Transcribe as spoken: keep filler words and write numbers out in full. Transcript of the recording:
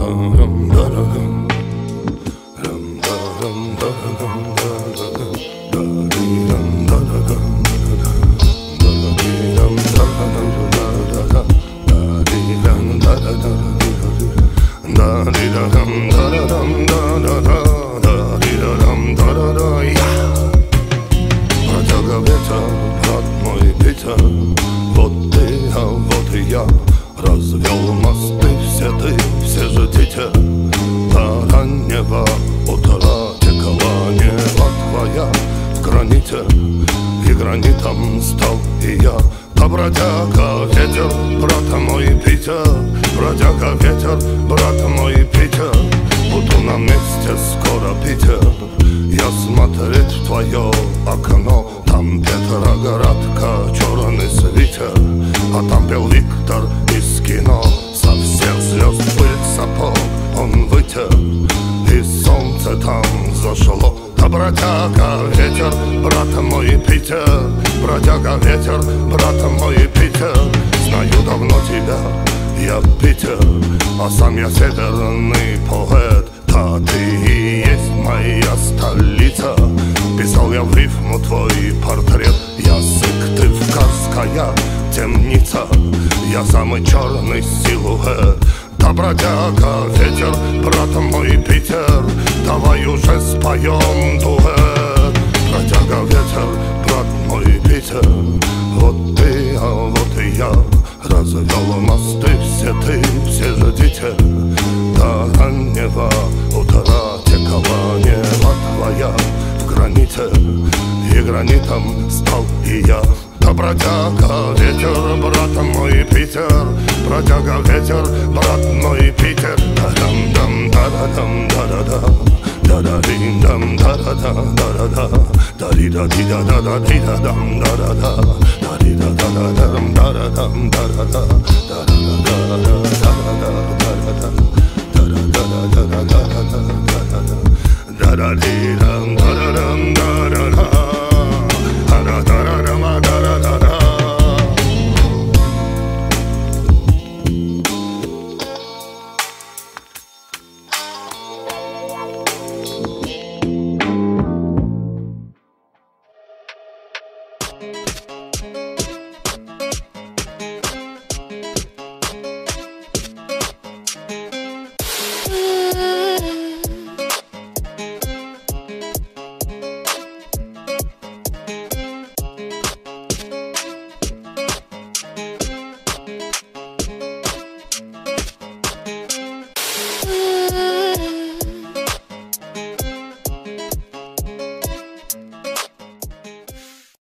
Протяга ветер, брат мой Питер, вот ты, а вот и я. Развел мосты все ты, все же дитя. До раннего утра текла нева твоя в граните, и гранитом стал и я. Да, бродяга ветер, брат мой Питер, бродяга ветер, брат мой Питер. Буду на месте скоро, Питер. Я смотреть в твое окно, там Петроградка, черный свитер, а там пел Виктор из кино. Со всех звезд пыль сапог он вытер, и солнце там зашло. Да, бродяга ветер, брат мой Питер, бродяга ветер, брат мой Питер. Знаю давно тебя, я Питер, а сам я северный поэт. Да, ты и есть моя столица. Писал я в рифму твой портрет. Я Сыктывкарская темница, я самый черный силуэт. Да, бродяга ветер, брат мой Питер, давай уже споем дуэт. Бродяга ветер, брат мой Питер, вот ты, а вот и я. Развел мосты все ты, все же дитя. До раннего утра текла нева твоя в граните, и гранитом стал и я. Да, бродяга ветер, брат мой Питер, бродяга ветер, брат мой Питер. Да-дам-дам, да-да-дам, да-да-да, да-да-дим-дам, да-да-да, да-да-да, да-ди-да-ди-да-да-да-ди-да-дам, да-да-да, да-ди-да-да-да-дам, да-да-дам, да-да-да, да-да-да-да-да-да-да, да-да-да-да-да-да-да, да-да-да-дам, да-да-дам, да-да-да.